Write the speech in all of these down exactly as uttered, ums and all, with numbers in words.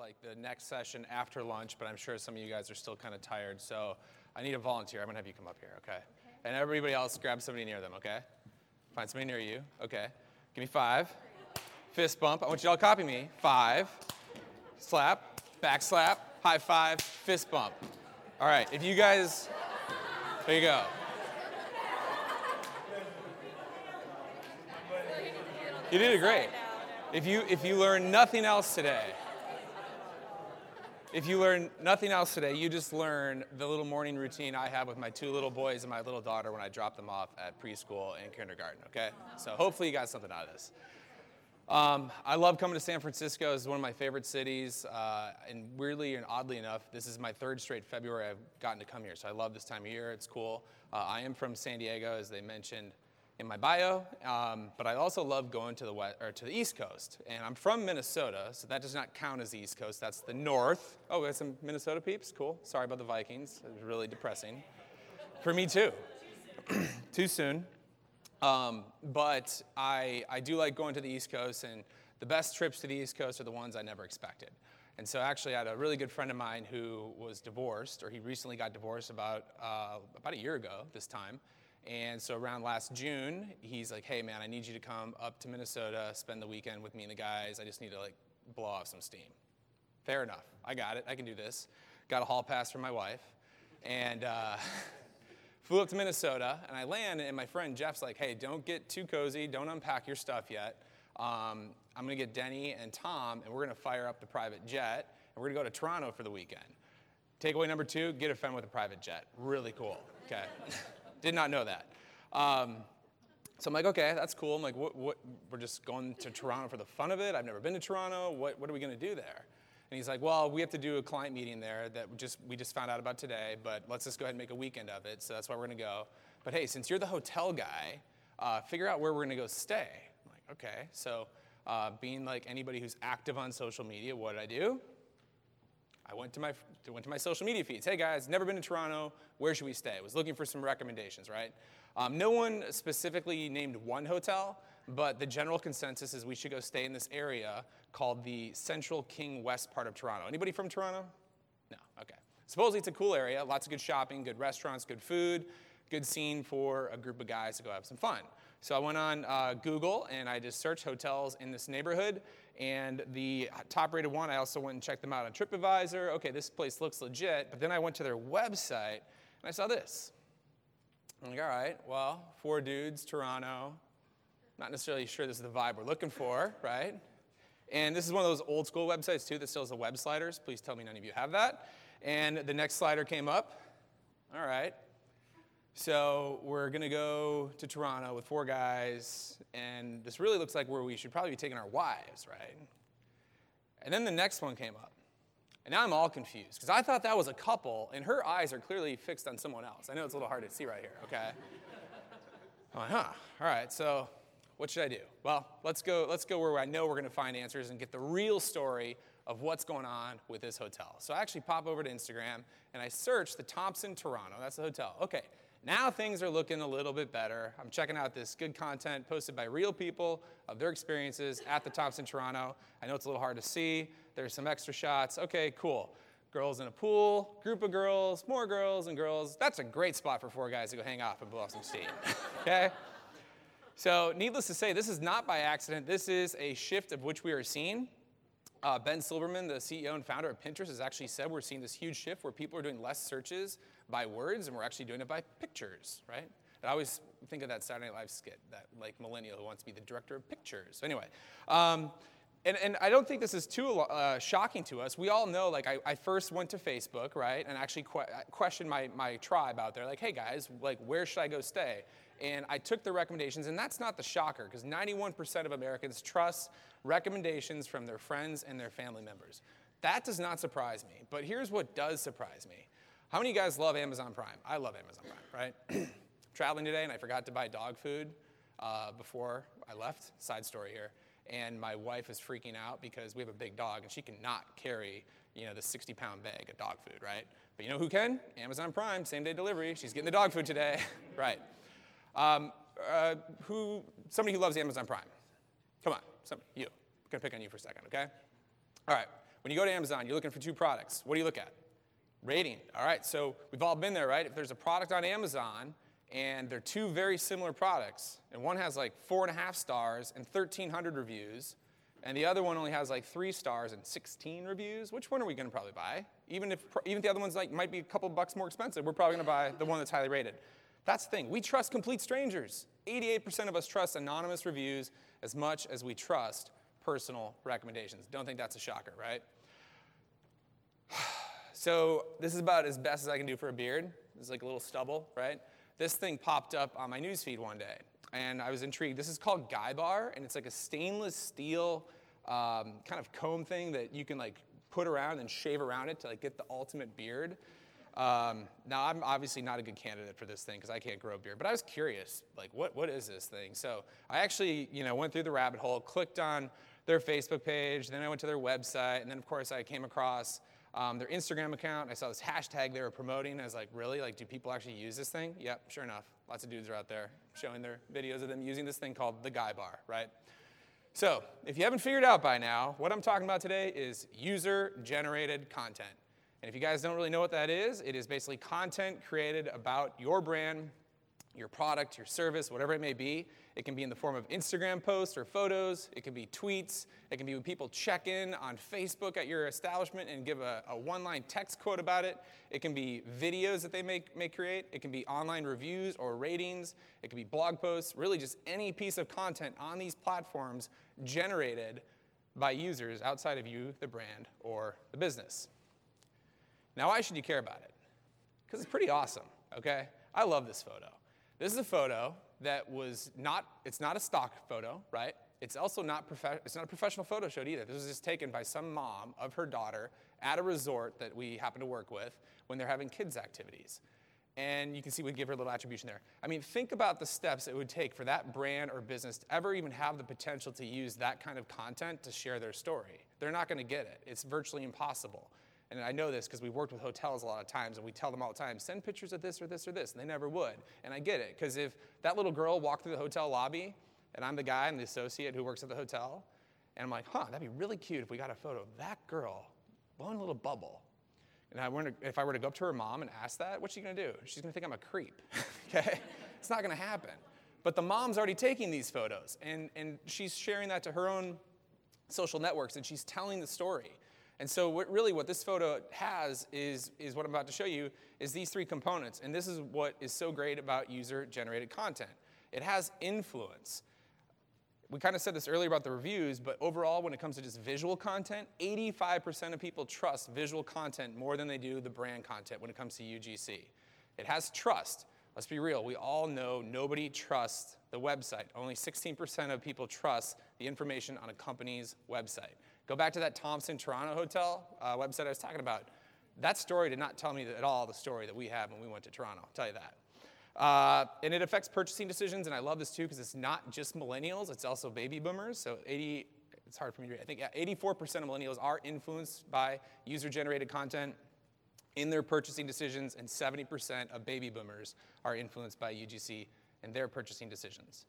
like the next session after lunch, but I'm sure some of you guys are still kind of tired, so I need a volunteer. I'm gonna have you come up here, okay? okay? And everybody else, grab somebody near them, okay? Find somebody near you, okay? Give me five. Fist bump. I want you all to copy me. Five. Slap. Back slap. High five. Fist bump. All right, if you guys, there you go. You did it great. If you, if you learn nothing else today, if you learn nothing else today, you just learn the little morning routine I have with my two little boys and my little daughter when I drop them off at preschool and kindergarten, okay? So hopefully you got something out of this. Um, I love coming to San Francisco. It's one of my favorite cities, uh, and weirdly and oddly enough, this is my third straight February I've gotten to come here, so I love this time of year. It's cool. Uh, I am from San Diego, as they mentioned in my bio, um, but I also love going to the west, or to the East Coast, and I'm from Minnesota, so that does not count as the East Coast. That's the North. Oh, we got some Minnesota peeps. Cool. Sorry about the Vikings. It was really depressing for me too. Too soon. Um, but I, I do like going to the East Coast, and the best trips to the East Coast are the ones I never expected. And so actually I had a really good friend of mine who was divorced, or he recently got divorced about, uh, about a year ago this time. And so around last June, he's like, hey man, I need you to come up to Minnesota, spend the weekend with me and the guys. I just need to like blow off some steam. Fair enough, I got it, I can do this. Got a hall pass from my wife. And uh, flew up to Minnesota, and I land, and my friend Jeff's like, hey, don't get too cozy, don't unpack your stuff yet. Um, I'm gonna get Denny and Tom, and we're gonna fire up the private jet, and we're gonna go to Toronto for the weekend. Takeaway number two, get a friend with a private jet. Really cool, okay. Did not know that. Um, so I'm like, okay, that's cool. I'm like, what, what, we're just going to Toronto for the fun of it? I've never been to Toronto. What, what are we gonna do there? And he's like, well, we have to do a client meeting there that we just, we just found out about today, but let's just go ahead and make a weekend of it, so that's why we're gonna go. But hey, since you're the hotel guy, uh, figure out where we're gonna go stay. I'm like, okay. So uh, being like anybody who's active on social media, what did I do? I went to my went to my social media feeds. Hey guys, never been to Toronto. Where should we stay? I was looking for some recommendations, right? Um, no one specifically named one hotel, but the general consensus is we should go stay in this area called the Central King West part of Toronto. Anybody from Toronto? No, okay. Supposedly it's a cool area, lots of good shopping, good restaurants, good food, good scene for a group of guys to go have some fun. So I went on uh, Google and I just searched hotels in this neighborhood, and the top rated one, I also went and checked them out on TripAdvisor. Okay, this place looks legit, but then I went to their website and I saw this. I'm like, all right, well, four dudes, Toronto, not necessarily sure this is the vibe we're looking for, right? And this is one of those old school websites too that still has the web sliders. Please tell me none of you have that. And the next slider came up. All right. So we're gonna go to Toronto with four guys, and this really looks like where we should probably be taking our wives, right? And then the next one came up. And now I'm all confused, because I thought that was a couple, and her eyes are clearly fixed on someone else. I know it's a little hard to see right here, okay? I'm like, huh, all right, so what should I do? Well, let's go, let's go where I know we're gonna find answers and get the real story of what's going on with this hotel. So I actually pop over to Instagram, and I search the Thompson Toronto. That's the hotel. Okay, now things are looking a little bit better. I'm checking out this good content posted by real people of their experiences at the Thompson Toronto. I know it's a little hard to see. There's some extra shots. Okay, cool. Girls in a pool, group of girls, more girls and girls. That's a great spot for four guys to go hang off and blow off some steam, okay? So needless to say, this is not by accident. This is a shift of which we are seeing. Uh, Ben Silverman, the C E O and founder of Pinterest, has actually said we're seeing this huge shift where people are doing less searches by words, and we're actually doing it by pictures, right? And I always think of that Saturday Night Live skit, that like millennial who wants to be the director of pictures. So anyway, um, and, and I don't think this is too uh, shocking to us. We all know, like I, I first went to Facebook, right, and actually que- questioned my, my tribe out there, like, hey guys, like where should I go stay? And I took the recommendations, and that's not the shocker, because ninety-one percent of Americans trust recommendations from their friends and their family members. That does not surprise me, but here's what does surprise me. How many of you guys love Amazon Prime? I love Amazon Prime, right? Traveling today, and I forgot to buy dog food uh, before I left. Side story here. And my wife is freaking out because we have a big dog, and she cannot carry, you know, the sixty pound bag of dog food, right? But you know who can? Amazon Prime, same day delivery. She's getting the dog food today, right? Um, uh, who? Somebody who loves Amazon Prime. Come on, somebody, you. I'm gonna pick on you for a second, okay? All right. When you go to Amazon, you're looking for two products. What do you look at? Rating. All right, so we've all been there, right? If there's a product on Amazon and they're two very similar products, and one has like four and a half stars and thirteen hundred reviews, and the other one only has like three stars and sixteen reviews, which one are we gonna probably buy? Even if, even if the other one's like, might be a couple bucks more expensive, we're probably gonna buy the one that's highly rated. That's the thing, we trust complete strangers. eighty-eight percent of us trust anonymous reviews as much as we trust personal recommendations. Don't think that's a shocker, right? So this is about as best as I can do for a beard. It's like a little stubble, right? This thing popped up on my newsfeed one day, and I was intrigued. This is called Guy Bar, and it's like a stainless steel um, kind of comb thing that you can like put around and shave around it to like get the ultimate beard. Um, now, I'm obviously not a good candidate for this thing because I can't grow a beard, but I was curious, like, what what is this thing? So I actually, you know, went through the rabbit hole, clicked on their Facebook page, then I went to their website, and then of course I came across um, their Instagram account. I saw this hashtag they were promoting. I was like, really? Like, do people actually use this thing? Yep, sure enough. Lots of dudes are out there showing their videos of them using this thing called the Guy Bar, right? So if you haven't figured out by now, what I'm talking about today is user-generated content. And if you guys don't really know what that is, it is basically content created about your brand, your product, your service, whatever it may be. It can be in the form of Instagram posts or photos. It can be tweets. It can be when people check in on Facebook at your establishment and give a, a one-line text quote about it. It can be videos that they may, may create. It can be online reviews or ratings. It can be blog posts, really just any piece of content on these platforms generated by users outside of you, the brand, or the business. Now, why should you care about it? Because it's pretty awesome, okay? I love this photo. This is a photo that was not, it's not a stock photo, right? It's also not, prof- it's not a professional photo shoot either. This was just taken by some mom of her daughter at a resort that we happen to work with when they're having kids' activities. And you can see we give her a little attribution there. I mean, think about the steps it would take for that brand or business to ever even have the potential to use that kind of content to share their story. They're not gonna get it. It's virtually impossible. And I know this because we've worked with hotels a lot of times, and we tell them all the time, send pictures of this or this or this, and they never would. And I get it, because if that little girl walked through the hotel lobby, and I'm the guy, I'm the associate who works at the hotel, and I'm like, huh, that'd be really cute if we got a photo of that girl blowing a little bubble. And I were to, if I were to go up to her mom and ask that, what's she gonna do? She's gonna think I'm a creep, okay? It's not gonna happen. But the mom's already taking these photos, and, and she's sharing that to her own social networks, and she's telling the story. And so what, really what this photo has is, is what I'm about to show you is these three components. And this is what is so great about user-generated content. It has influence. We kind of said this earlier about the reviews, but overall when it comes to just visual content, eighty-five percent of people trust visual content more than they do the brand content when it comes to U G C. It has trust. Let's be real, we all know nobody trusts the website. Only sixteen percent of people trust the information on a company's website. Go back to that Thompson Toronto Hotel uh, website I was talking about. That story did not tell me at all the story that we had when we went to Toronto, I'll tell you that. Uh, and it affects purchasing decisions, and I love this too because it's not just millennials, it's also baby boomers. So eighty, it's hard for me to read. I think yeah, eighty-four percent of millennials are influenced by user-generated content in their purchasing decisions, and seventy percent of baby boomers are influenced by U G C in their purchasing decisions.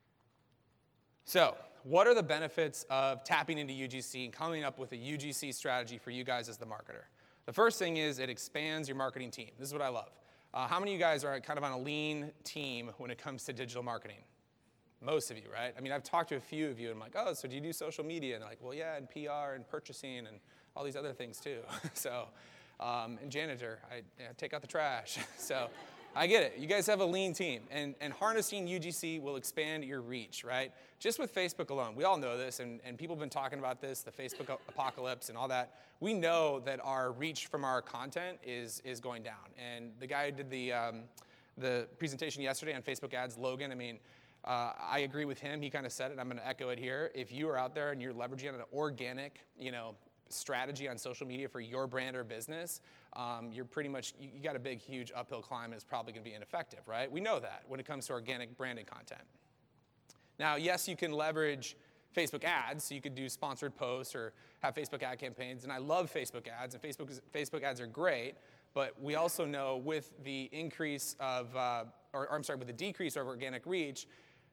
So, what are the benefits of tapping into U G C and coming up with a U G C strategy for you guys as the marketer? The first thing is it expands your marketing team. This is what I love. Uh, how many of you guys are kind of on a lean team when it comes to digital marketing? Most of you, right? I mean, I've talked to a few of you, and I'm like, oh, so do you do social media? And they're like, well, yeah, and P R and purchasing and all these other things too. so, um, and janitor, I yeah, take out the trash. so. I get it. You guys have a lean team, and, and harnessing U G C will expand your reach, right? Just with Facebook alone, we all know this, and, and people have been talking about this, the Facebook apocalypse and all that. We know that our reach from our content is, is going down. And the guy who did the, um, the presentation yesterday on Facebook ads, Logan, I mean, uh, I agree with him. He kind of said it. I'm going to echo it here. If you are out there and you're leveraging an organic, you know, strategy on social media for your brand or business, um, you're pretty much, you, you got a big, huge uphill climb, and it's probably going to be ineffective, right? We know that when it comes to organic branded content. Now, yes, you can leverage Facebook ads, so you could do sponsored posts or have Facebook ad campaigns, and I love Facebook ads, and Facebook, Facebook ads are great, but we also know with the increase of, uh, or, or I'm sorry, with the decrease of organic reach,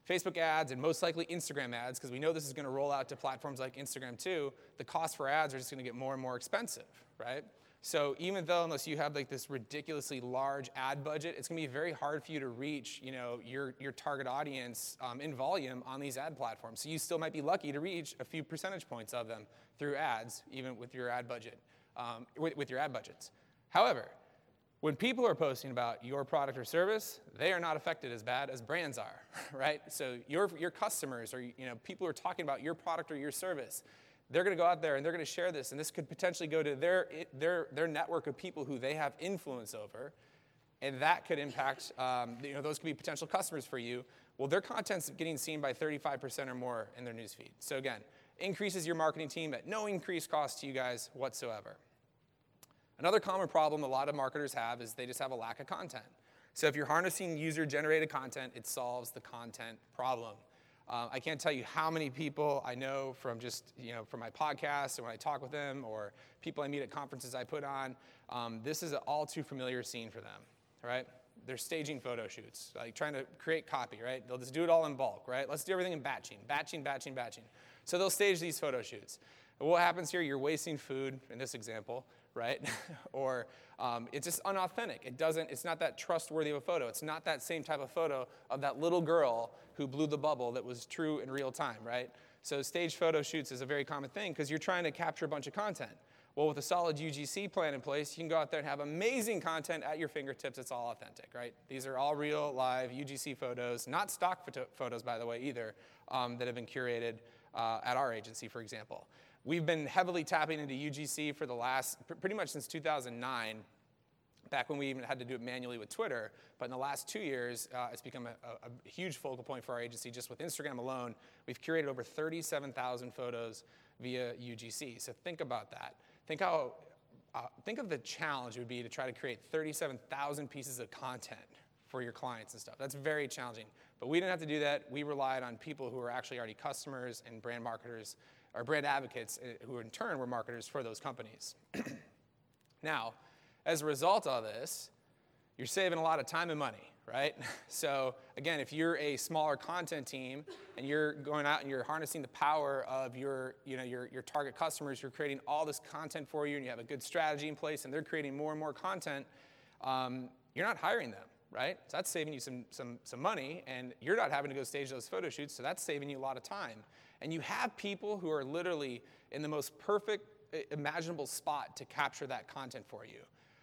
Facebook ads and most likely Instagram ads, because we know this is going to roll out to platforms like Instagram too, the cost for ads are just going to get more and more expensive, right? So even though, unless you have like this ridiculously large ad budget, it's going to be very hard for you to reach, you know, your, your target audience um, in volume on these ad platforms. So you still might be lucky to reach a few percentage points of them through ads, even with your ad budget, um, with, with your ad budgets. However, when people are posting about your product or service, they are not affected as bad as brands are, right? So your, your customers or, you know, people who are talking about your product or your service, they're going to go out there and they're going to share this, and this could potentially go to their, their, their network of people who they have influence over, and that could impact, um, you know, those could be potential customers for you. Well, their content's getting seen by thirty-five percent or more in their newsfeed. So again, increases your marketing team at no increased cost to you guys whatsoever. Another common problem a lot of marketers have is they just have a lack of content. So if you're harnessing user-generated content, it solves the content problem. Uh, I can't tell you how many people I know from just, you know, from my podcast and when I talk with them or people I meet at conferences I put on. Um, this is an all too familiar scene for them, right? They're staging photo shoots, like trying to create copy, right? They'll just do it all in bulk, right? Let's do everything in batching, batching, batching, batching. So they'll stage these photo shoots. And what happens here, you're wasting food in this example, right? or um, it's just unauthentic. It doesn't, it's not that trustworthy of a photo. It's not that same type of photo of that little girl who blew the bubble that was true in real time, right? So staged photo shoots is a very common thing because you're trying to capture a bunch of content. Well, with a solid U G C plan in place, you can go out there and have amazing content at your fingertips. It's all authentic, right? These are all real, live U G C photos, not stock photo photos, by the way, either, um, that have been curated uh, at our agency, for example. We've been heavily tapping into U G C for the last, pretty much since two thousand nine, back when we even had to do it manually with Twitter. But in the last two years, uh, it's become a, a, a huge focal point for our agency. Just with Instagram alone, we've curated over thirty-seven thousand photos via U G C. So think about that. Think how, uh, think of the challenge it would be to try to create thirty-seven thousand pieces of content for your clients and stuff. That's very challenging. But we didn't have to do that. We relied on people who were actually already customers and brand marketers, or brand advocates, who in turn were marketers for those companies. Now, as a result of this, you're saving a lot of time and money, right? So again, if you're a smaller content team and you're going out and you're harnessing the power of your, you know, your, your target customers, you're creating all this content for you and you have a good strategy in place and they're creating more and more content, um, you're not hiring them, right? So that's saving you some, some, some money, and you're not having to go stage those photo shoots, so that's saving you a lot of time. And you have people who are literally in the most perfect imaginable spot to capture that content for you.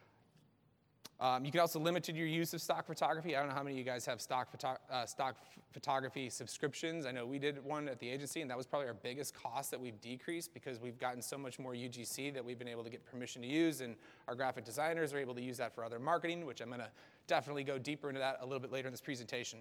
Um, you can also limit your use of stock photography. I don't know how many of you guys have stock, photo uh, stock photography subscriptions. I know we did one at the agency, and that was probably our biggest cost that we've decreased because we've gotten so much more U G C that we've been able to get permission to use, and our graphic designers are able to use that for other marketing, which I'm going to definitely go deeper into that a little bit later in this presentation.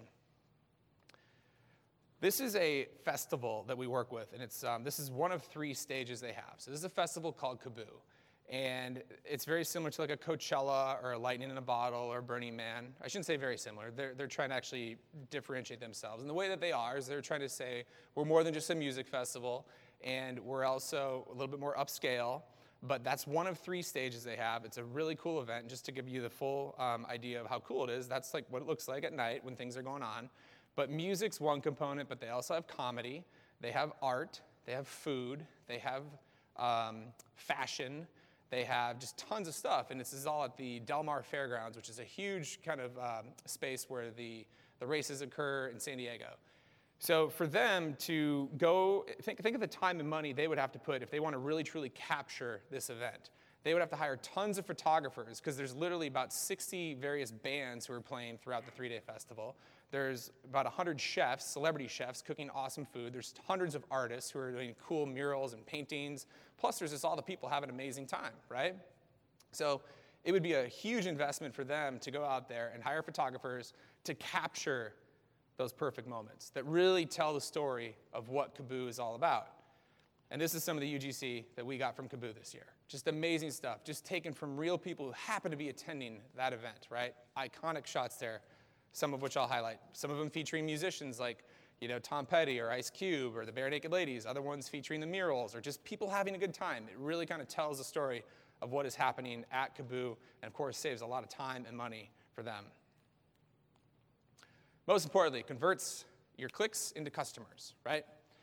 This is a festival that we work with, and it's, um, this is one of three stages they have. So this is a festival called KABOO. And it's very similar to like a Coachella or a Lightning in a Bottle or Burning Man. I shouldn't say very similar. They're, they're trying to actually differentiate themselves. And the way that they are is they're trying to say we're more than just a music festival, and we're also a little bit more upscale. But that's one of three stages they have. It's a really cool event. Just to give you the full um, idea of how cool it is, that's like what it looks like at night when things are going on. But music's one component, but they also have comedy. They have art. They have food. They have um, fashion. They have just tons of stuff, and this is all at the Del Mar Fairgrounds, which is a huge kind of um, space where the, the races occur in San Diego. So for them to go, think, think of the time and money they would have to put if they want to really truly capture this event. They would have to hire tons of photographers because there's literally about sixty various bands who are playing throughout the three-day festival. There's about one hundred chefs, celebrity chefs, cooking awesome food. There's hundreds of artists who are doing cool murals and paintings. Plus, there's just all the people having an amazing time, right? So it would be a huge investment for them to go out there and hire photographers to capture those perfect moments that really tell the story of what KABOO is all about. And this is some of the U G C that we got from KABOO this year. Just amazing stuff, just taken from real people who happen to be attending that event, right? Iconic shots there, some of which I'll highlight. Some of them featuring musicians like, you know, Tom Petty or Ice Cube or the Bare Naked Ladies. Other ones featuring the murals or just people having a good time. It really kind of tells the story of what is happening at KABOO, and of course saves a lot of time and money for them. Most importantly, converts your clicks into customers, right?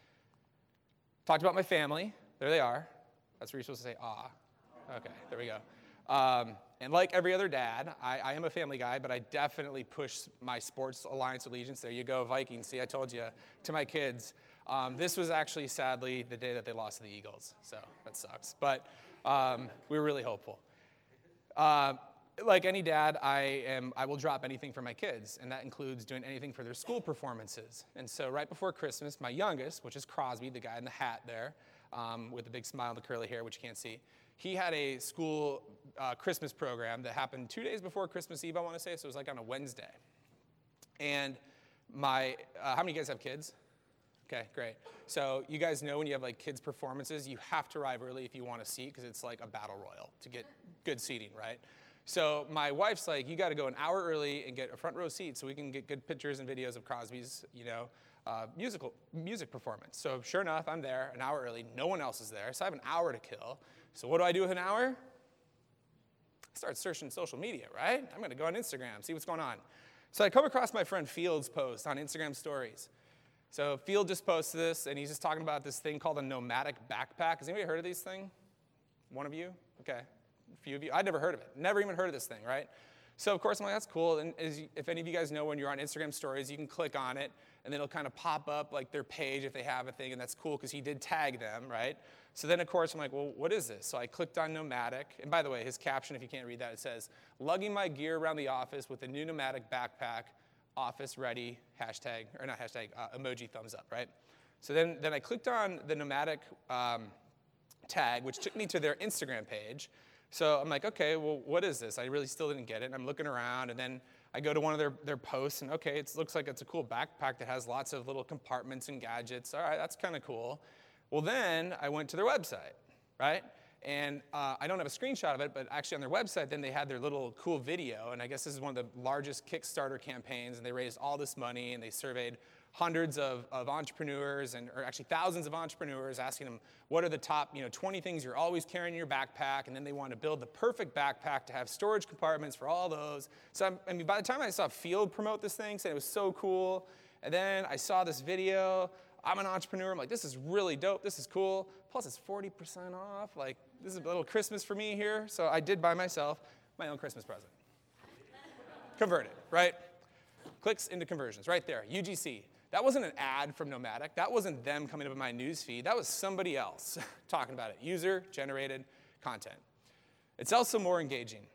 Talked about my family. There they are. That's where you're supposed to say, ah. Okay, there we go. Um, and like every other dad, I, I am a family guy, but I definitely push my sports alliance allegiance. There you go, Vikings. See, I told you, to my kids. Um, this was actually, sadly, the day that they lost to the Eagles, so that sucks. But um, we were really hopeful. Uh, like any dad, I am. I will drop anything for my kids, and that includes doing anything for their school performances. And so right before Christmas, my youngest, which is Crosby, the guy in the hat there, um, with the big smile and the curly hair, which you can't see, he had a school uh, Christmas program that happened two days before Christmas Eve, I want to say, so it was like on a Wednesday. And my, uh, how many of you guys have kids? Okay, great. So you guys know when you have like kids performances, you have to arrive early if you want a seat because it's like a battle royal to get good seating, right? So my wife's like, you got to go an hour early and get a front row seat so we can get good pictures and videos of Crosby's, you know, uh, musical music performance. So sure enough, I'm there an hour early. No one else is there, so I have an hour to kill. So what do I do with an hour? I start searching social media, right? I'm going to go on Instagram, see what's going on. So I come across my friend Field's post on Instagram stories. So Field just posted this, and he's just talking about this thing called a nomadic backpack. Has anybody heard of these things? One of you? Okay. A few of you. I'd never heard of it. Never even heard of this thing, right? So, of course, I'm like, that's cool. And as you, if any of you guys know, when you're on Instagram stories, you can click on it, and then it'll kind of pop up, like, their page if they have a thing, and that's cool because he did tag them, right? So then, of course, I'm like, well, what is this? So I clicked on Nomadic. And by the way, his caption, if you can't read that, it says, lugging my gear around the office with a new Nomadic backpack, office ready, hashtag, or not hashtag, uh, emoji thumbs up, right? So then, then I clicked on the Nomadic um, tag, which took me to their Instagram page. So I'm like, okay, well, what is this? I really still didn't get it. And I'm looking around, and then I go to one of their, their posts, and okay, it looks like it's a cool backpack that has lots of little compartments and gadgets. All right, that's kind of cool. Well, then I went to their website, right? And uh, I don't have a screenshot of it, but actually on their website, then they had their little cool video. And I guess this is one of the largest Kickstarter campaigns, and they raised all this money, and they surveyed hundreds of, of entrepreneurs, and or actually thousands of entrepreneurs, asking them what are the top, you know, twenty things you're always carrying in your backpack, and then they want to build the perfect backpack to have storage compartments for all those. So I'm, I mean, by the time I saw Field promote this thing, saying it was so cool, and then I saw this video. I'm an entrepreneur. I'm like, this is really dope. This is cool. Plus, it's forty percent off. Like, this is a little Christmas for me here. So I did buy myself my own Christmas present. Converted, right? Clicks into conversions, right there. U G C. That wasn't an ad from Nomadic. That wasn't them coming up in my news feed. That was somebody else talking about it. User-generated content. It's also more engaging.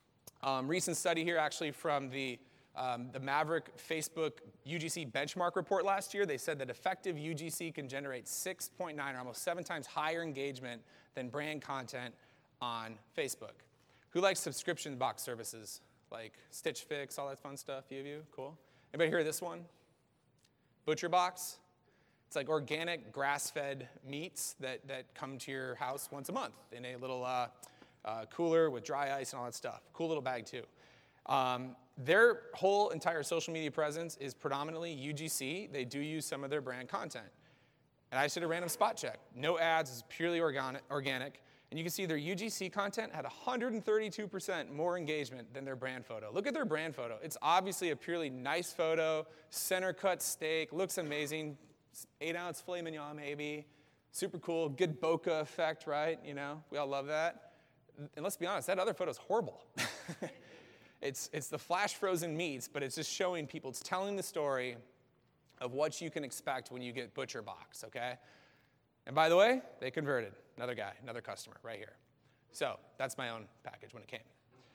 Um, recent study here, actually, from the Um, the Maverick Facebook U G C benchmark report last year, they said that effective U G C can generate six point nine, or almost seven times higher engagement than brand content on Facebook. Who likes subscription box services like Stitch Fix, all that fun stuff? Few of you? Cool. Anybody hear of this one? Butcher Box. It's like organic grass-fed meats that, that come to your house once a month in a little uh, uh, cooler with dry ice and all that stuff. Cool little bag, too. Um, their whole entire social media presence is predominantly U G C. They do use some of their brand content. And I just did a random spot check. No ads, it's purely organic, organic. And you can see their U G C content had one hundred thirty-two percent more engagement than their brand photo. Look at their brand photo. It's obviously a purely nice photo, center cut steak, looks amazing, eight ounce filet mignon maybe, super cool, good bokeh effect, right? You know, we all love that. And let's be honest, that other photo's horrible. It's, it's the flash frozen meats, but it's just showing people, it's telling the story of what you can expect when you get Butcher Box, okay? And by the way, they converted. Another guy, another customer right here. So that's my own package when it came.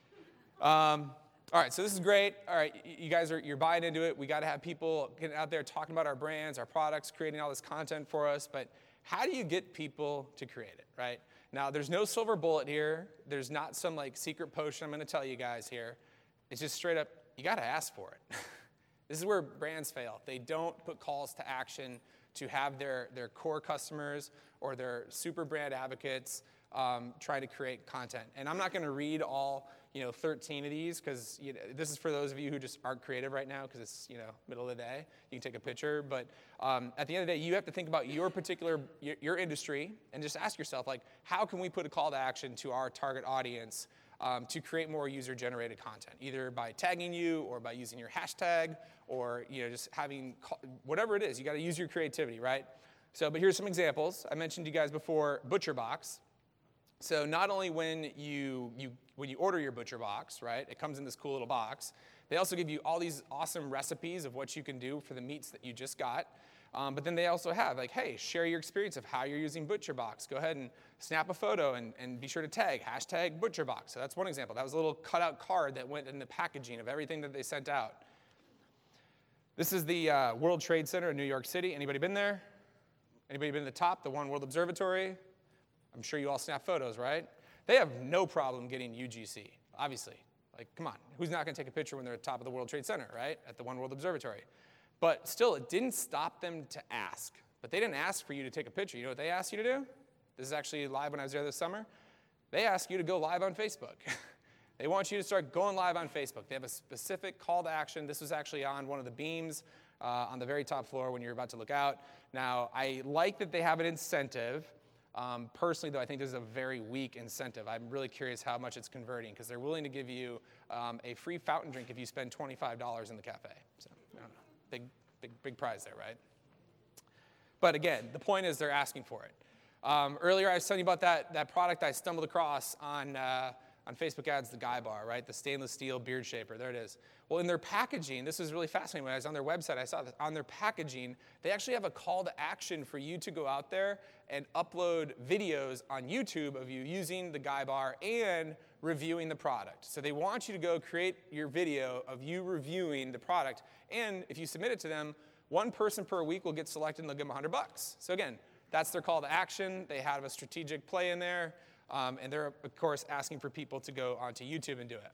Um, all right, so this is great. All right, you guys are you're buying into it. We got to have people getting out there talking about our brands, our products, creating all this content for us. But how do you get people to create it, right? Now, there's no silver bullet here. There's not some like secret potion I'm going to tell you guys here. It's just straight up, you got to ask for it. This is where brands fail. They don't put calls to action to have their, their core customers or their super brand advocates um, try to create content. And I'm not going to read all you know thirteen of these because you know, this is for those of you who just aren't creative right now because it's you know middle of the day. You can take a picture, but um, at the end of the day, you have to think about your particular your, your industry and just ask yourself like, how can we put a call to action to our target audience? um, to create more user-generated content, either by tagging you or by using your hashtag or you know, just having, whatever it is, you got to use your creativity, right? So, but here's some examples. I mentioned to you guys before ButcherBox. So not only when you, you, when you order your ButcherBox, right, it comes in this cool little box, they also give you all these awesome recipes of what you can do for the meats that you just got. Um, but then they also have, like, hey, share your experience of how you're using ButcherBox. Go ahead and snap a photo and, and be sure to tag, hashtag ButcherBox. So that's one example. That was a little cutout card that went in the packaging of everything that they sent out. This is the uh, World Trade Center in New York City. Anybody been there? Anybody been to the top, the One World Observatory? I'm sure you all snap photos, right? They have no problem getting U G C, obviously. Like, come on, who's not going to take a picture when they're at the top of the World Trade Center, right, at the One World Observatory? But still, it didn't stop them to ask. But they didn't ask for you to take a picture. You know what they asked you to do? This is actually live when I was there this summer. They asked you to go live on Facebook. They want you to start going live on Facebook. They have a specific call to action. This was actually on one of the beams uh, on the very top floor when you're about to look out. Now, I like that they have an incentive. Um, personally, though, I think this is a very weak incentive. I'm really curious how much it's converting because they're willing to give you um, a free fountain drink if you spend twenty-five dollars in the cafe. So, I don't know. Big, big, big prize there, right? But again, the point is they're asking for it. Um, earlier, I was telling you about that, that product I stumbled across on, uh, on Facebook ads, the Guy Bar, right? The stainless steel beard shaper. There it is. Well, in their packaging, this was really fascinating. When I was on their website, I saw this. On their packaging, they actually have a call to action for you to go out there and upload videos on YouTube of you using the Guy Bar and reviewing the product. So they want you to go create your video of you reviewing the product. And if you submit it to them, one person per week will get selected and they'll give them one hundred bucks. So again, that's their call to action. They have a strategic play in there. Um, and they're, of course, asking for people to go onto YouTube and do it.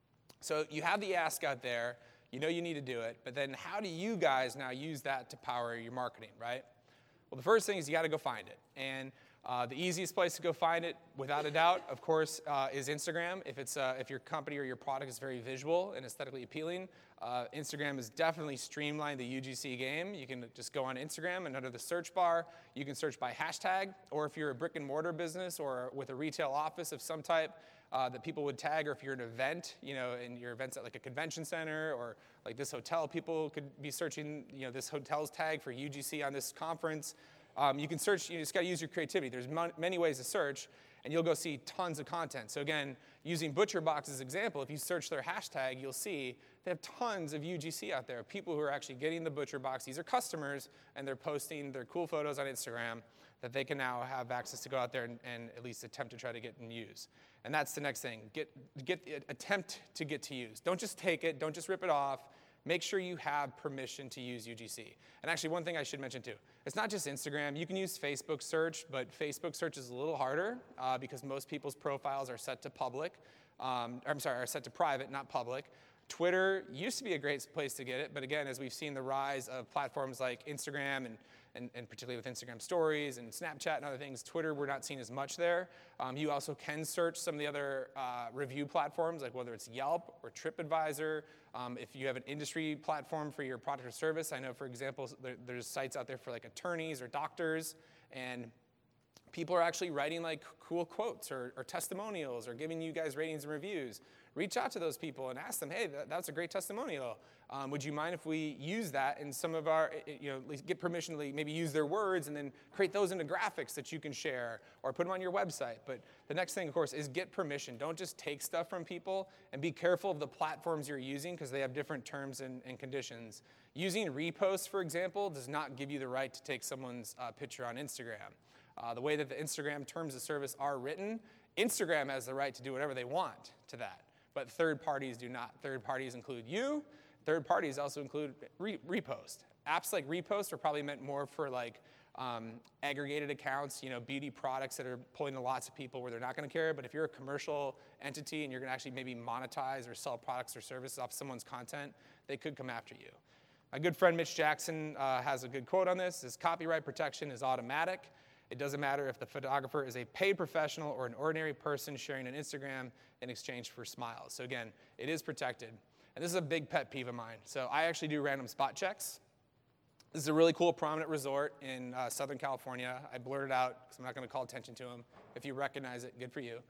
So you have the ask out there. You know you need to do it. But then how do you guys now use that to power your marketing, right? Well, the first thing is you got to go find it. And uh, the easiest place to go find it, without a doubt, of course, uh, is Instagram. If, it's, uh, if your company or your product is very visual and aesthetically appealing, uh, Instagram has definitely streamlined the U G C game. You can just go on Instagram and under the search bar, you can search by hashtag. Or if you're a brick and mortar business or with a retail office of some type uh, that people would tag, or if you're an event, you know, and your event's at like a convention center or like this hotel, people could be searching, you know, this hotel's tag for U G C on this conference. Um, you can search, you just got to use your creativity. There's mon- many ways to search, and you'll go see tons of content. So again, using ButcherBox as an example, if you search their hashtag, you'll see they have tons of U G C out there, people who are actually getting the ButcherBox. These are customers, and they're posting their cool photos on Instagram that they can now have access to go out there and, and at least attempt to try to get and use. And that's the next thing. Get, get, attempt to get to use. Don't just take it. Don't just rip it off. Make sure you have permission to use U G C. And actually, one thing I should mention too, it's not just Instagram. You can use Facebook search, but Facebook search is a little harder uh, because most people's profiles are set to public. Um, I'm sorry, are set to private, not public. Twitter used to be a great place to get it, but again, as we've seen the rise of platforms like Instagram and, and, and particularly with Instagram stories and Snapchat and other things, Twitter, we're not seeing as much there. Um, you also can search some of the other uh, review platforms, like whether it's Yelp or TripAdvisor. Um, if you have an industry platform for your product or service, I know, for example, there, there's sites out there for like attorneys or doctors, and people are actually writing like cool quotes or, or testimonials or giving you guys ratings and reviews. Reach out to those people and ask them, hey, that, that's a great testimonial. Um, would you mind if we use that in some of our, you know, at least get permission to maybe use their words and then create those into graphics that you can share or put them on your website. But the next thing, of course, is get permission. Don't just take stuff from people, and be careful of the platforms you're using because they have different terms and, and conditions. Using reposts, for example, does not give you the right to take someone's uh, picture on Instagram. Uh, the way that the Instagram terms of service are written, Instagram has the right to do whatever they want to that. But third parties do not. Third parties include you. Third parties also include re- repost. Apps like Repost are probably meant more for like um, aggregated accounts, you know, beauty products that are pulling to lots of people where they're not going to care. But if you're a commercial entity and you're going to actually maybe monetize or sell products or services off someone's content, they could come after you. My good friend Mitch Jackson uh, has a good quote on this. His copyright protection is automatic. It doesn't matter if the photographer is a paid professional or an ordinary person sharing on Instagram in exchange for smiles. So again, it is protected. And this is a big pet peeve of mine. So I actually do random spot checks. This is a really cool prominent resort in uh, Southern California. I blurted out because I'm not going to call attention to them. If you recognize it, good for you.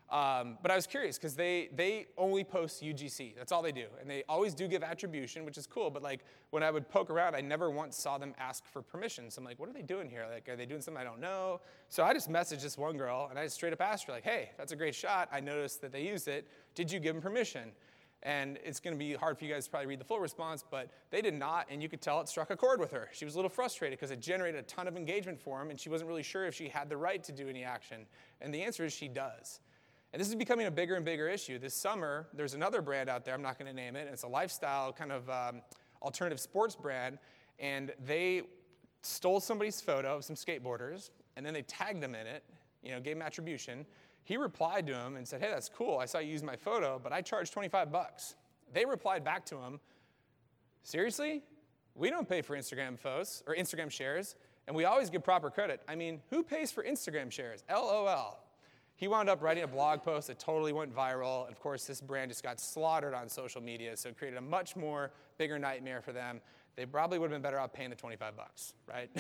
Um, but I was curious because they, they only post U G C. That's all they do. And they always do give attribution, which is cool. But like when I would poke around, I never once saw them ask for permission. So I'm like, what are they doing here? Like, are they doing something I don't know? So I just messaged this one girl, and I just straight up asked her, like, hey, that's a great shot. I noticed that they used it. Did you give them permission? And it's going to be hard for you guys to probably read the full response, but they did not, and you could tell it struck a chord with her. She was a little frustrated because it generated a ton of engagement for them, and she wasn't really sure if she had the right to do any action. And the answer is she does. And this is becoming a bigger and bigger issue. This summer, there's another brand out there, I'm not going to name it, and it's a lifestyle kind of um, alternative sports brand, and they stole somebody's photo of some skateboarders, and then they tagged them in it, you know, gave them attribution. He replied to him and said, hey, that's cool, I saw you use my photo, but I charged twenty-five bucks. They replied back to him, seriously? We don't pay for Instagram posts or Instagram shares, and we always give proper credit. I mean, who pays for Instagram shares? L O L. He wound up writing a blog post that totally went viral. And of course, this brand just got slaughtered on social media, so it created a much more bigger nightmare for them. They probably would have been better off paying the twenty-five bucks, right?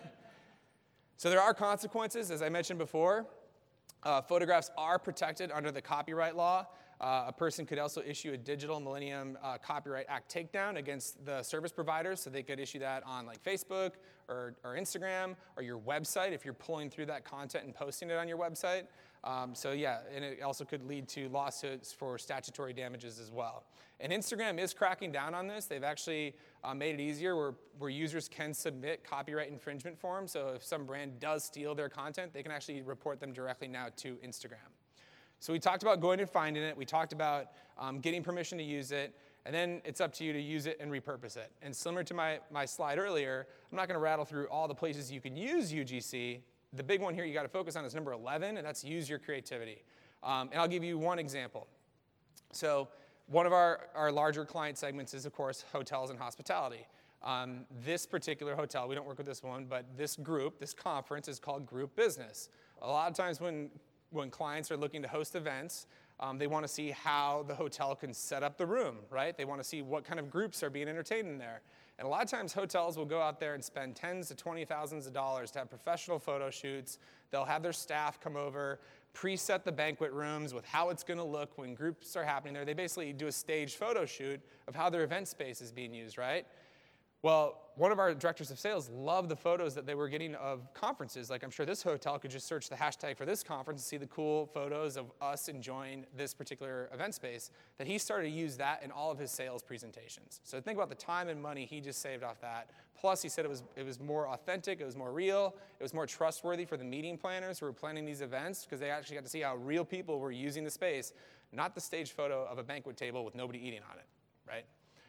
So there are consequences, as I mentioned before. Uh, photographs are protected under the copyright law. Uh, a person could also issue a Digital Millennium uh, Copyright Act takedown against the service providers, so they could issue that on like Facebook or, or Instagram or your website if you're pulling through that content and posting it on your website. Um, so yeah, and it also could lead to lawsuits for statutory damages as well. And Instagram is cracking down on this. They've actually uh, made it easier where, where users can submit copyright infringement forms. So if some brand does steal their content, they can actually report them directly now to Instagram. So we talked about going and finding it. We talked about um, getting permission to use it. And then it's up to you to use it and repurpose it. And similar to my, my slide earlier, I'm not going to rattle through all the places you can use U G C. The big one here you got to focus on is number eleven, and that's use your creativity. Um, and I'll give you one example. So one of our, our larger client segments is, of course, hotels and hospitality. Um, this particular hotel, we don't work with this one, but this group, this conference is called Group Business. A lot of times when, when clients are looking to host events, um, they want to see how the hotel can set up the room, right? They want to see what kind of groups are being entertained in there. And a lot of times hotels will go out there and spend tens to twenty thousands of dollars to have professional photo shoots. They'll have their staff come over, preset the banquet rooms with how it's going to look when groups are happening there. They basically do a staged photo shoot of how their event space is being used, right? Well, one of our directors of sales loved the photos that they were getting of conferences. Like I'm sure this hotel could just search the hashtag for this conference and see the cool photos of us enjoying this particular event space, that he started to use that in all of his sales presentations. So think about the time and money he just saved off that. Plus, he said it was, it was more authentic, it was more real, it was more trustworthy for the meeting planners who were planning these events because they actually got to see how real people were using the space, not the staged photo of a banquet table with nobody eating on it, right?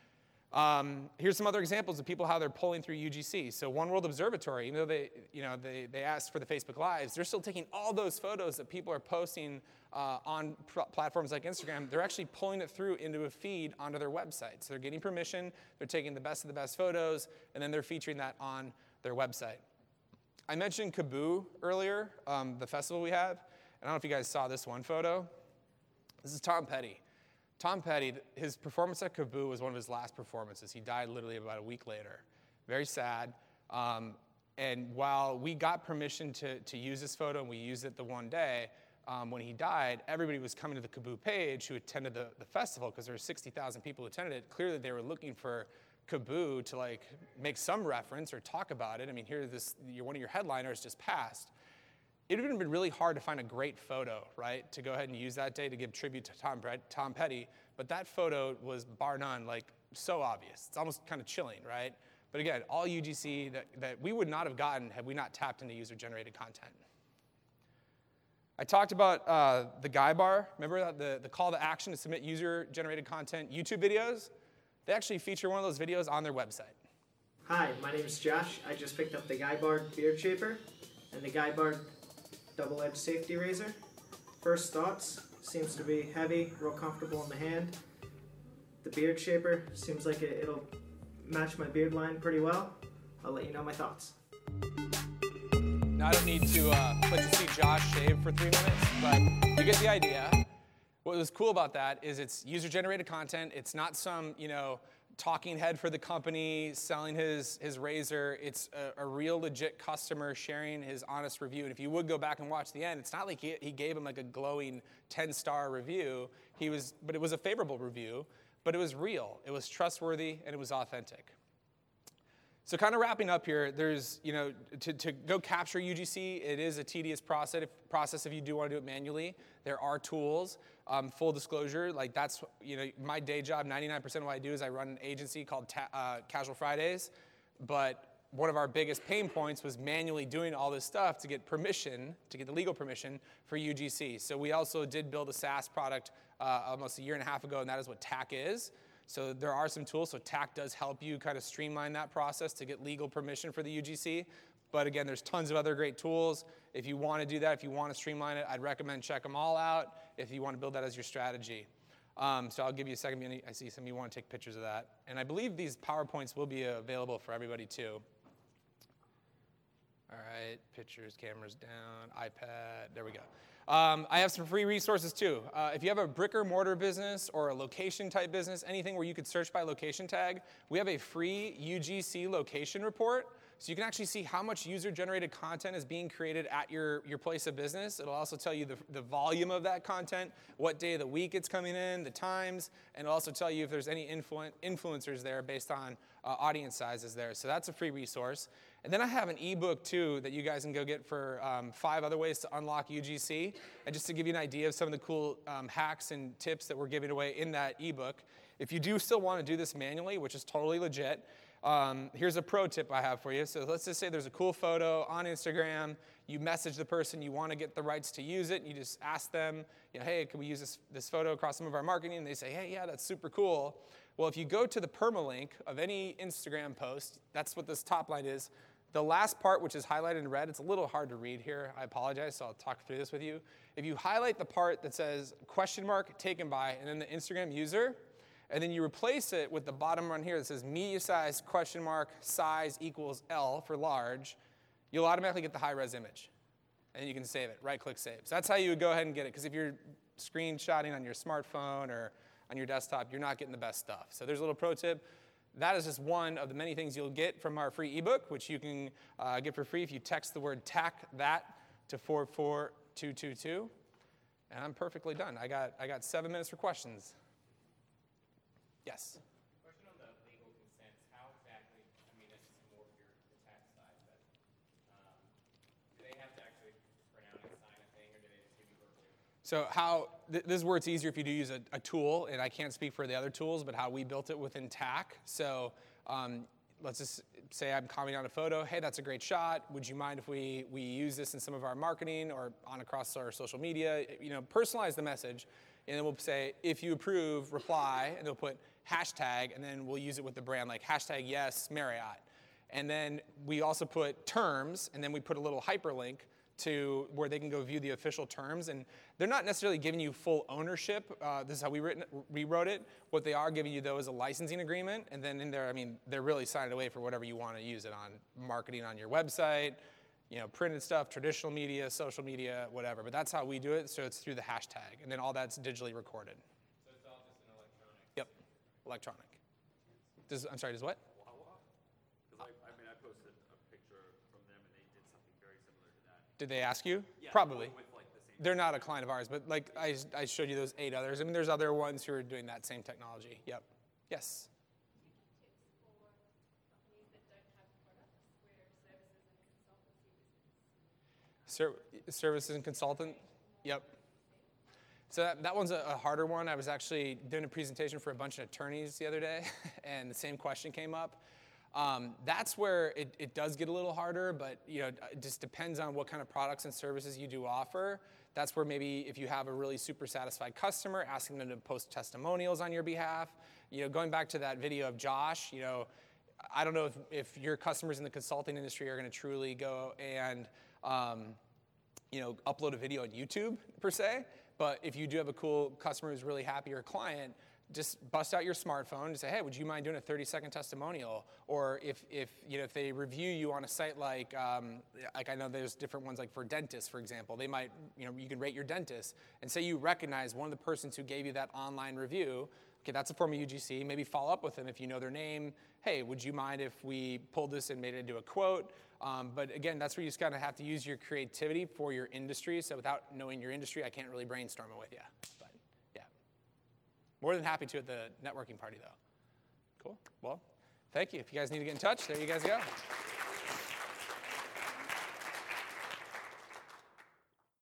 Um, here's some other examples of people how they're pulling through U G C. So One World Observatory, even though they, you know, they, they asked for the Facebook Lives, they're still taking all those photos that people are posting uh, on pr- platforms like Instagram. They're actually pulling it through into a feed onto their website. So they're getting permission, they're taking the best of the best photos, and then they're featuring that on their website. I mentioned Kaboo earlier, um, the festival we had. I don't know if you guys saw this one photo. This is Tom Petty. Tom Petty, his performance at Kaboo was one of his last performances. He died literally about a week later. Very sad. Um, and while we got permission to, to use this photo, and we used it the one day, um, when he died, everybody was coming to the Kaboo page who attended the, the festival, because there were sixty thousand people who attended it. Clearly they were looking for Kaboo to like make some reference or talk about it. I mean, here this, one of your headliners just passed. It would have been really hard to find a great photo, right, to go ahead and use that day to give tribute to Tom, Tom Petty. But that photo was, bar none, like so obvious. It's almost kind of chilling, right? But again, all U G C that, that we would not have gotten had we not tapped into user-generated content. I talked about uh, the Guy Bar. Remember that the, the call to action to submit user-generated content YouTube videos? They actually feature one of those videos on their website. Hi, my name is Josh. I just picked up the Guy Bar Beard Shaper and the Guy Bar double-edged safety razor. First thoughts, seems to be heavy, real comfortable in the hand. The beard shaper seems like it, it'll match my beard line pretty well. I'll let you know my thoughts. Now I don't need to uh, let you see Josh shave for three minutes, but you get the idea. What was cool about that is it's user-generated content. It's not some, you know, talking head for the company, selling his, his razor. It's a, a real legit customer sharing his honest review. And if you would go back and watch the end, it's not like he, he gave him like a glowing ten star review. He was, but it was a favorable review, but it was real. It was trustworthy and it was authentic. So kind of wrapping up here, there's, you know, to, to go capture U G C, it is a tedious process if, process if you do want to do it manually. There are tools. Um, full disclosure, like that's, you know, my day job, ninety-nine percent of what I do is I run an agency called Ta- uh, Casual Fridays, but one of our biggest pain points was manually doing all this stuff to get permission, to get the legal permission for U G C. So we also did build a SaaS product uh, almost a year and a half ago, and that is what T A C is. So there are some tools, so T A C does help you kind of streamline that process to get legal permission for the U G C. But again, there's tons of other great tools. If you want to do that, if you want to streamline it, I'd recommend check them all out if you want to build that as your strategy. Um, so I'll give you a second. I see some of you want to take pictures of that. And I believe these PowerPoints will be available for everybody too. All right, pictures, cameras down, iPad, there we go. Um, I have some free resources too. Uh, if you have a brick or mortar business or a location type business, anything where you could search by location tag, we have a free U G C location report. So you can actually see how much user-generated content is being created at your, your place of business. It'll also tell you the, the volume of that content, what day of the week it's coming in, the times, and it'll also tell you if there's any influ- influencers there based on uh, audience sizes there. So that's a free resource. And then I have an ebook too that you guys can go get for um, five other ways to unlock U G C. And just to give you an idea of some of the cool um, hacks and tips that we're giving away in that ebook. If you do still want to do this manually, which is totally legit, Um, here's a pro tip I have for you. So let's just say there's a cool photo on Instagram. You message the person, you want to get the rights to use it. And you just ask them, you know, hey, can we use this, this photo across some of our marketing? And they say, hey, yeah, that's super cool. Well, if you go to the permalink of any Instagram post, that's what this top line is. The last part, which is highlighted in red, it's a little hard to read here. I apologize, so I'll talk through this with you. If you highlight the part that says question mark taken by, and then the Instagram user, and then you replace it with the bottom one here that says media size question mark size equals L for large, you'll automatically get the high-res image. And you can save it, right-click save. So that's how you would go ahead and get it, because if you're screenshotting on your smartphone or on your desktop, you're not getting the best stuff. So there's a little pro tip. That is just one of the many things you'll get from our free ebook, which you can uh, get for free if you text the word T A C that to four four two two two. And I'm perfectly done. I got, I got seven minutes for questions. Yes? Question on the legal consents. How exactly, I mean, this is more for your, the tax side, but um, do they have to actually print out and sign a thing, or do they just give you verbally? So how, th- this is where it's easier if you do use a, a tool, and I can't speak for the other tools, but how we built it within T A C. So um, let's just say I'm commenting on a photo. Hey, that's a great shot. Would you mind if we, we use this in some of our marketing or on across our social media? You know, personalize the message. And then we'll say, if you approve, reply, and they'll put hashtag, and then we'll use it with the brand, like hashtag yes, Marriott. And then we also put terms, and then we put a little hyperlink to where they can go view the official terms. And they're not necessarily giving you full ownership. Uh, this is how we written, rewrote it. What they are giving you, though, is a licensing agreement. And then in there, I mean, they're really signing away for whatever you want to use it on, marketing on your website, you know, printed stuff, traditional media, social media, whatever. But that's how we do it, so it's through the hashtag. And then all that's digitally recorded. So it's all just an electronic? Yep, electronic. Does, I'm sorry, does what? Because I, I mean, I posted a picture from them, and they did something very similar to that. Did they ask you? Yeah, Probably. With like the same. They're not a client of ours, but like I, I showed you those eight others. I mean, there's other ones who are doing that same technology. Yep. Yes? Ser- services and consultant? Yep. So that, that one's a, a harder one. I was actually doing a presentation for a bunch of attorneys the other day, and the same question came up. Um, that's where it, it does get a little harder, but you know, it just depends on what kind of products and services you do offer. That's where maybe if you have a really super satisfied customer, asking them to post testimonials on your behalf. You know, going back to that video of Josh, you know, I don't know if, if your customers in the consulting industry are going to truly go and um, you know, upload a video on YouTube per se, but if you do have a cool customer who's really happy or a client, just bust out your smartphone and say, hey, would you mind doing a thirty second testimonial? Or if, if, you know, if they review you on a site like, um, like I know there's different ones like for dentists, for example, they might, you know, you can rate your dentist and say you recognize one of the persons who gave you that online review. Okay, that's a form of U G C. Maybe follow up with them if you know their name. Hey, would you mind if we pulled this and made it into a quote? Um, but again, that's where you just kind of have to use your creativity for your industry. So without knowing your industry, I can't really brainstorm it with you. But yeah, more than happy to at the networking party though. Cool, well, thank you. If you guys need to get in touch, there you guys go.